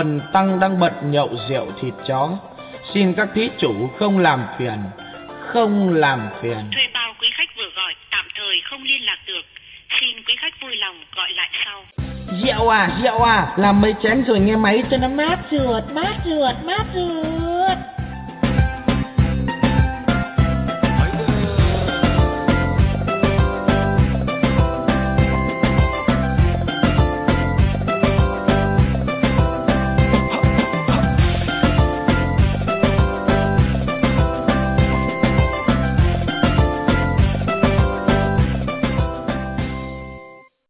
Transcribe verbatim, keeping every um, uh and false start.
tuần tăng đang bận nhậu rượu thịt chó. Xin các thí chủ không làm phiền, không làm phiền. Thuê bao quý khách vừa gọi tạm thời không liên lạc được. Xin quý khách vui lòng gọi lại sau. Rượu à, rượu à, làm mấy chén rồi nghe máy cho nó mát rượt, mát rượt, mát rượt.